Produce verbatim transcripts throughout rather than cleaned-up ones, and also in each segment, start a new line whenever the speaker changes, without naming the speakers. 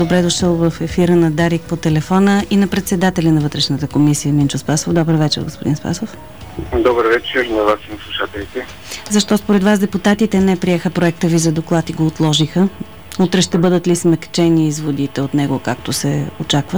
Добре дошъл в ефира на Дарик по телефона и на председателя на Вътрешната комисия Минчо Спасов. Добър вечер, господин Спасов.
Добър вечер на вас и на слушателите.
Защо според вас депутатите не приеха проекта ви за доклад и го отложиха? Утре ще бъдат ли смекчени изводите от него, както се очаква?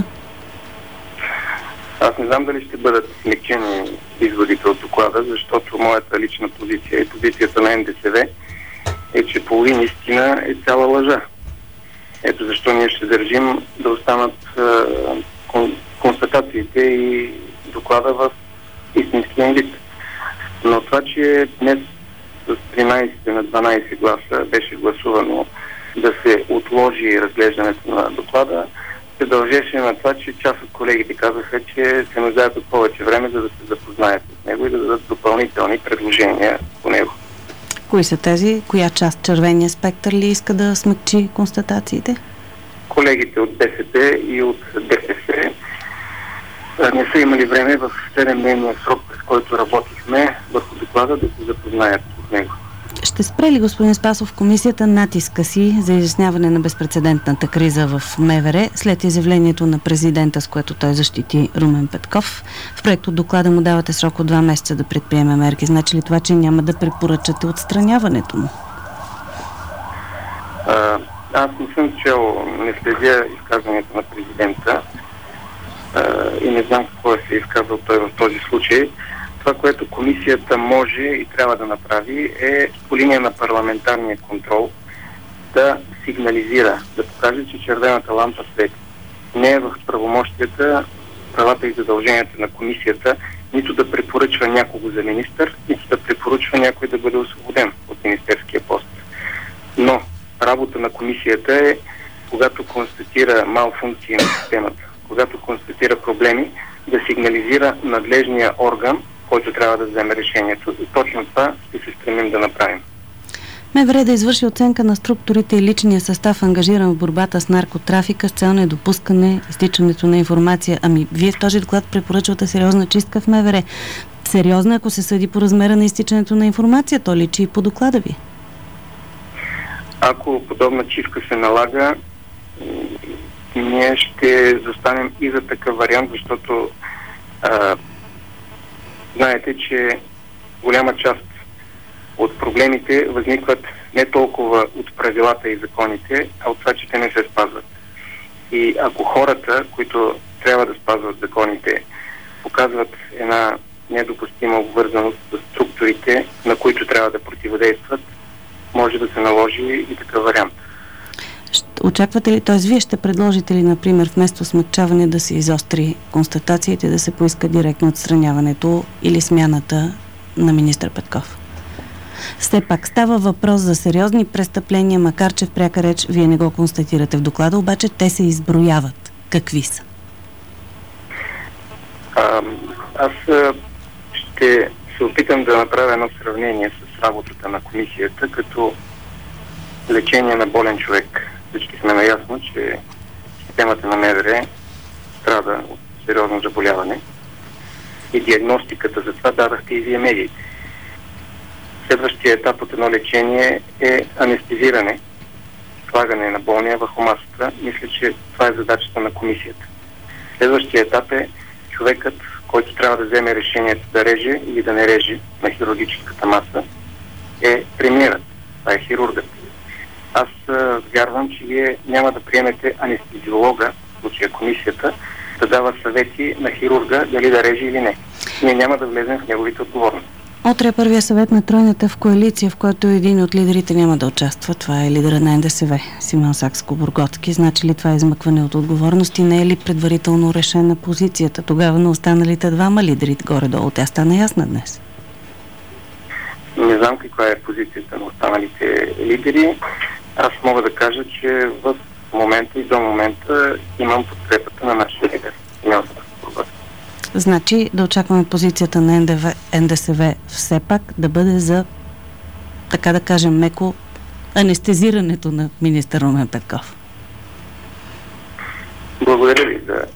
Аз не знам дали ще бъдат смекчени изводите от доклада, защото моята лична позиция и позицията на Н Д С В е, че половин истина е цяла лъжа. Ето защо ние ще държим да останат е, кон, констатациите и доклада в истинския вид. Но това, че днес с тринайсет на дванайсет гласа беше гласувано да се отложи разглеждането на доклада, се дължеше на това, че част от колегите казаха, че се нуждаят от повече време, за да се запознаят с него и да дадат допълнителни предложения по него.
Кои са тези? Коя част? Червения спектър ли иска да смекчи констатациите?
Колегите от Б С П и от Д П С не са имали време в седемдневния срок, през който работихме върху доклада, да се запознаят с него.
Ще спре ли, господин Спасов, комисията натиска си за изясняване на безпрецедентната криза в М В Р след изявлението на президента, с което той защити Румен Петков? В проект от доклада му давате срок от два месеца да предприеме мерки. Значи ли това, че няма да препоръчате отстраняването му?
А, аз не съм чел, не следя изказването на президента а, и не знам какво е се изказал той в този случай. Това, което комисията може и трябва да направи, е по линия на парламентарния контрол да сигнализира, да покаже, че червената лампа свети. Не е в правомощията, правата и задълженията на комисията, нито да препоръчва някого за министър, нито да препоръчва някой да бъде освободен от министерския пост. Но работа на комисията е, когато констатира малфункции на системата, когато констатира проблеми, да сигнализира надлежния орган, който трябва да вземе решението. И точно това ще се стремим да направим.
М В Р да извърши оценка на структурите и личния състав, ангажиран в борбата с наркотрафика, с цел недопускане изтичането на информация. Ами, вие в този доклад препоръчвате сериозна чистка в М В Р. Сериозна, ако се съди по размера на изтичането на информация, то личи и по доклада ви.
Ако подобна чистка се налага, ние ще застанем и за такъв вариант, защото а, знаете, че голяма част от проблемите възникват не толкова от правилата и законите, а от това, че те не се спазват. И ако хората, които трябва да спазват законите, показват една недопустима обвързаност с структурите, на които трябва да противодействат, може да се наложи и такъв вариант.
Очаквате ли, т.е. вие ще предложите ли, например, вместо смъкчаване да се изостри констатациите, да се поиска директно отстраняването или смяната на министър Петков? Все пак става въпрос за сериозни престъпления, макар че в пряка реч вие не го констатирате в доклада, обаче те се изброяват. Какви са?
А, аз ще се опитам да направя едно сравнение с работата на комисията като лечение на болен човек. Всички сме наясно, че системата на М В Р страда от сериозно заболяване и диагностиката за това дадахте и вие медиите. Следващия етап от едно лечение е анестезиране, слагане на болния върху масата. Мисля, че това е задачата на комисията. Следващия етап е човекът, който трябва да вземе решението да реже или да не реже на хирургическата маса, е премиерът. Това е хирургът. Аз а, вярвам, че вие няма да приемете анестезиолога, в случая комисията, да дава съвети на хирурга дали да реже или не. Ние няма да влезем в неговите отговорности.
Утре е първия съвет на тройната в коалиция, в който един от лидерите няма да участва. Това е лидера на Н Д С В, Симеон Сакскобургготски. Значи ли това е измъкване от отговорности? Не е ли предварително решена позицията тогава на останалите двама лидери горе-долу? Тя стана ясна днес.
Не знам каква е позицията на останалите лидери. Аз мога да кажа, че в момента и до момента имам подкрепата на нашия лидер.
Значи да очакваме позицията на Н Д С В все пак да бъде за, така да кажем меко, анестезирането на министър Румен Петков.
Благодаря ви за